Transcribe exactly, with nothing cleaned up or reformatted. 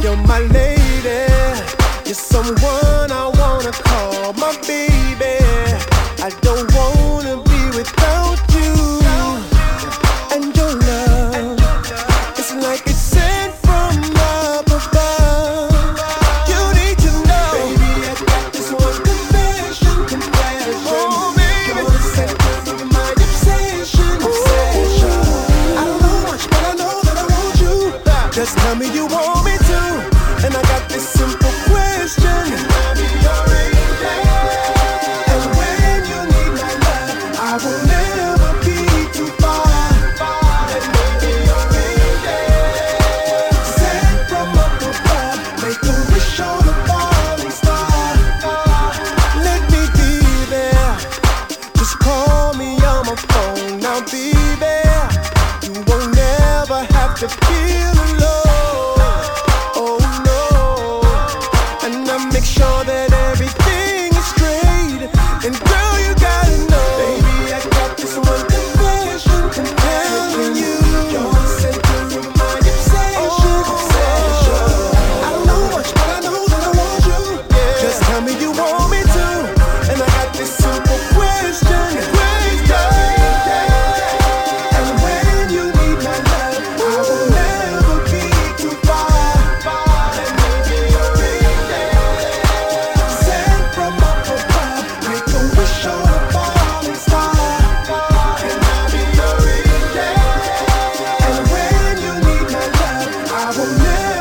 You're my lady, you're someone I wanna call my baby. I don't wanna be without you. And your love, it's like it's sent from up above. You need to know, baby, I got this one confession, confession. Oh, baby, you're the center of my obsession, obsession. I don't know much, but I know that I want you. Just tell me you want me to, and I got this simple question. Can I be your angel? And when you need my love, I will never be too far. Let me be your angel, sent from up above. Make a wish on a falling star. Let me be there. Just call me on my phone. I'll be there. You won't never have to feel alone. Make sure that everything is straight. And girl, you gotta know, baby, I got this one confession, compelling you. You're the center of my obsession, obsession. I don't know much, but I know that I want you. Yeah. Just tell me you want me to, and I got this simple question. And when you need my love, I will never be too far. Let me be your angel. I will never